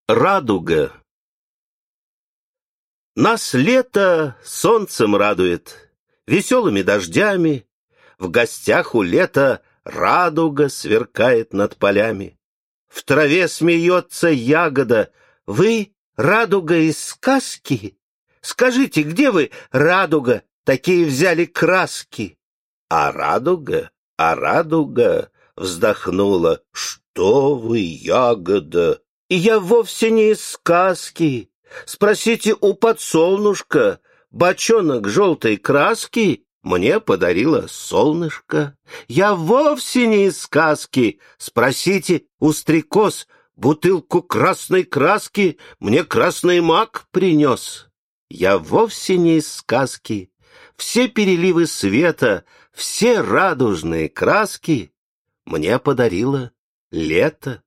Радуга. Нас лето солнцем радует, веселыми дождями. В гостях у лета радуга сверкает над полями. В траве смеется ягода. Вы радуга из сказки? Скажите, где вы, радуга, такие взяли краски? А радуга вздохнула. Что вы, ягода? И я вовсе не из сказки. Спросите у подсолнушка, бочонок желтой краски мне подарило солнышко. Я вовсе не из сказки. Спросите у стрекоз, бутылку красной краски мне красный мак принес. Я вовсе не из сказки. Все переливы света, все радужные краски мне подарило лето.